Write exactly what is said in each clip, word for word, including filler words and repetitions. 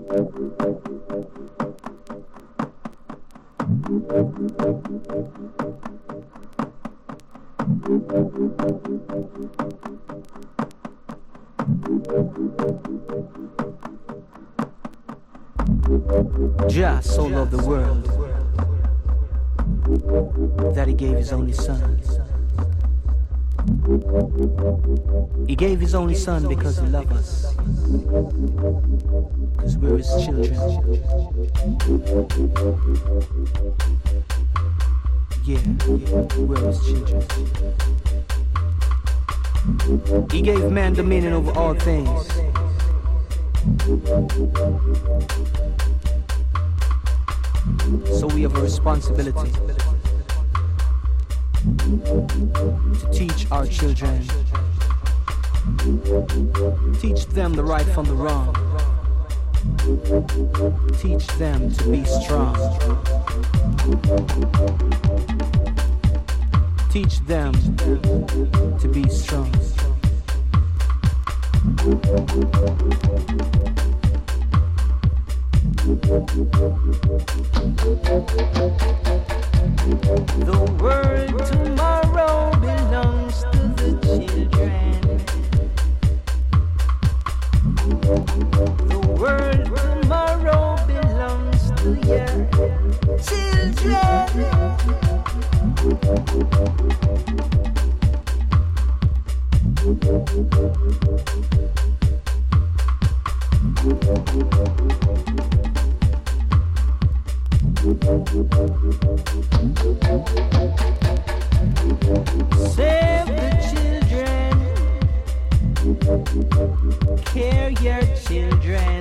Jah so loved the world that he gave his only son. He gave his only son because he loved us, because we're his children. Yeah, we're his children. He gave man dominion over all things. So we have a responsibility to teach our children, teach them the right from the wrong, teach them to be strong, teach them to be strong. The world tomorrow belongs to the children. The world tomorrow belongs to your children. Save the children, care your children,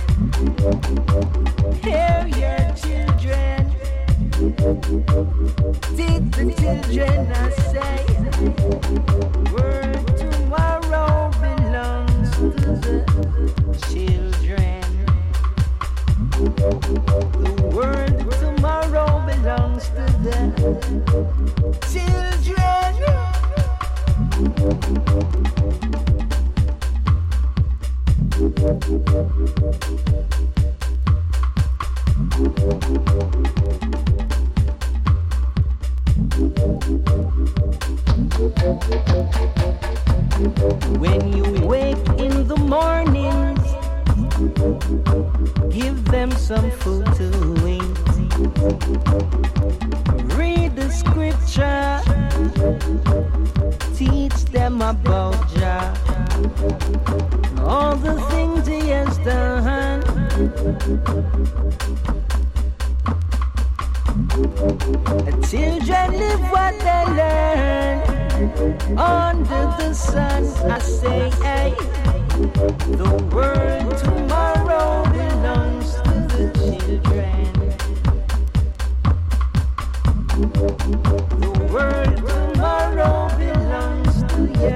care your children, teach the children, I say, world tomorrow belongs to the children. The world tomorrow belongs to the children. When you wake in the mornings, give them some food to eat. Read the scripture, teach them about Jah, all the things he has done. The children live what they learn under the sun. I say, hey, the world tomorrow belongs to the children. The world tomorrow belongs to you.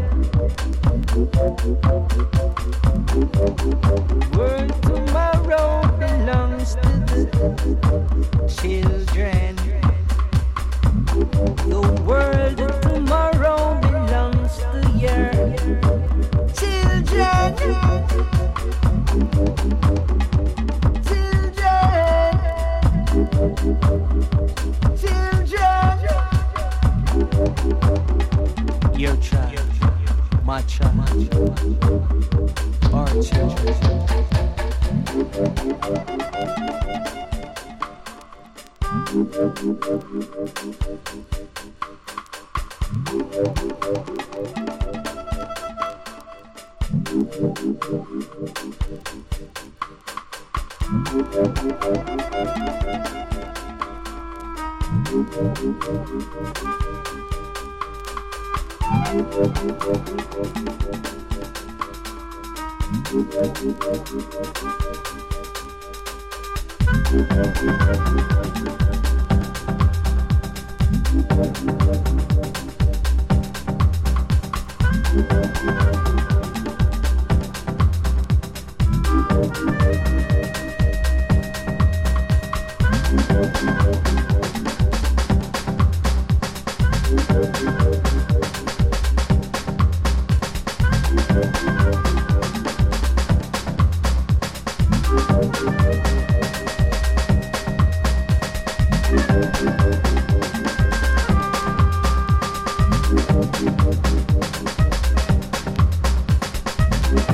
World tomorrow belongs to the children. The world tomorrow belongs to your children. Children. Children. Your child, my child, our children.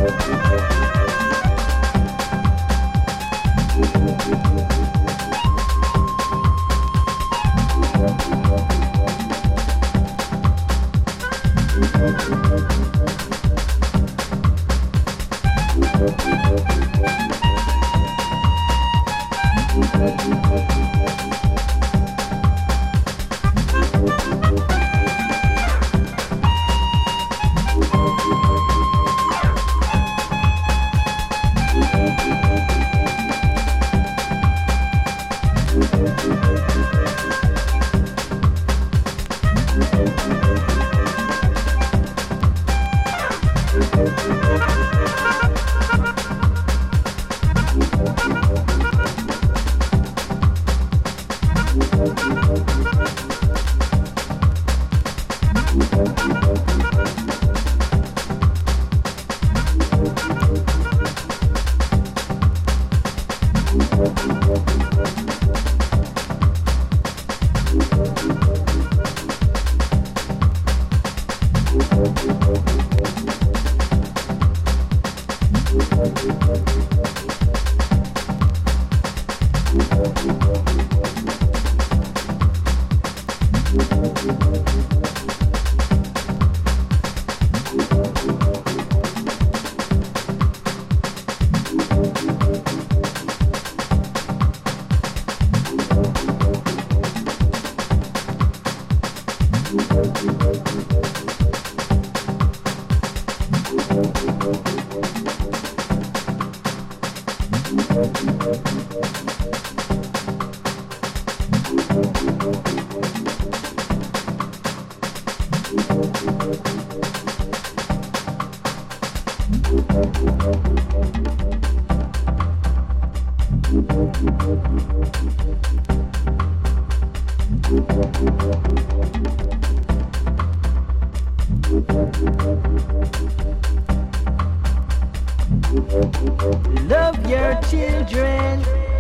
Love your children,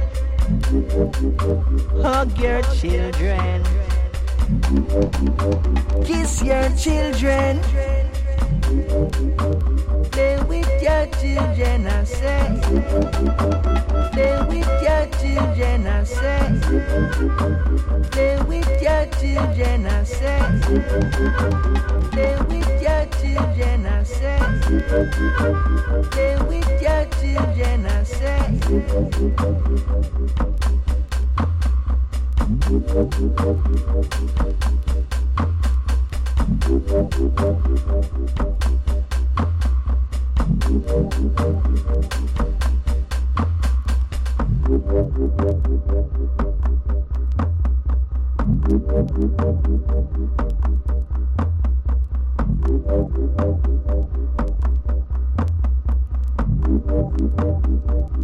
hug your children, kiss your children, play with your children, I say. Play with your children, I say. Play with your children, I say. Play with your children, I say. Play with your children, I say. Thank you.